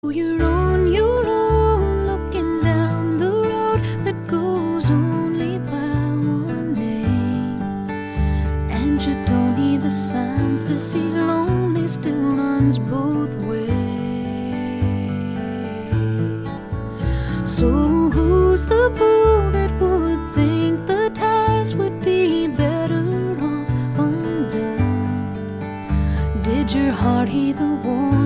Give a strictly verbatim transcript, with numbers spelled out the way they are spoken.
You're on your own, looking down the road that goes only by one name. And you don't need the signs to see lonely still runs both ways. So who's the fool that would think the ties would be better off undone? Did your heart heed the warning?